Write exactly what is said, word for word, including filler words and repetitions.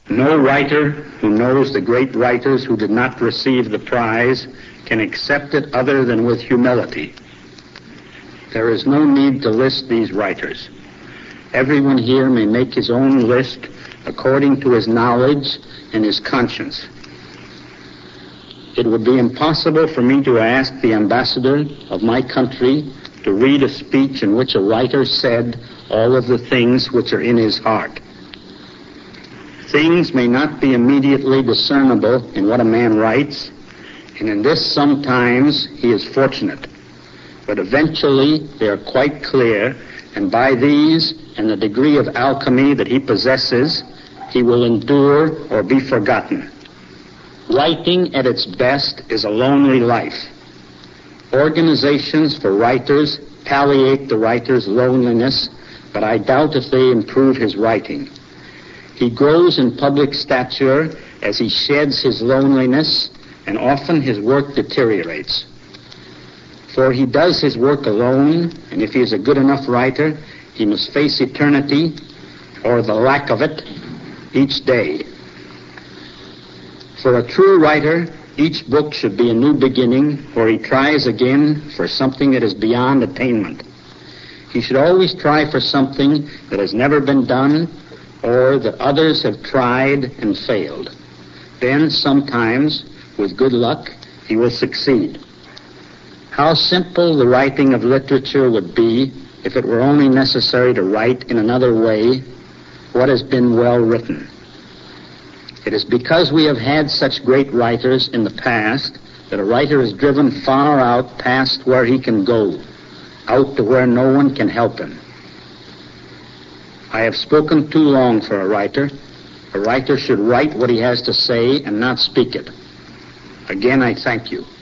No writer who knows the great writers who did not receive the prize can accept it other than with humility. There is no need to list these writers. Everyone here may make his own list according to his knowledge and his conscience. It would be impossible for me to ask the ambassador of my country to read a speech in which a writer said all of the things which are in his heart. Things may not be immediately discernible in what a man writes, and in this sometimes he is fortunate. But eventually they are quite clear, and by these and the degree of alchemy that he possesses, he will endure or be forgotten. Writing at its best is a lonely life. Organizations for writers palliate the writer's loneliness, but I doubt if they improve his writing. He grows in public stature as he sheds his loneliness, and often his work deteriorates. For he does his work alone, and if he is a good enough writer, he must face eternity, or the lack of it, each day. For a true writer, each book should be a new beginning, where he tries again for something that is beyond attainment. He should always try for something that has never been done, or that others have tried and failed. Then, sometimes, with good luck, he will succeed. How simple the writing of literature would be if it were only necessary to write in another way what has been well written. It is because we have had such great writers in the past that a writer is driven far out past where he can go, out to where no one can help him. I have spoken too long for a writer. A writer should write what he has to say and not speak it. Again, I thank you.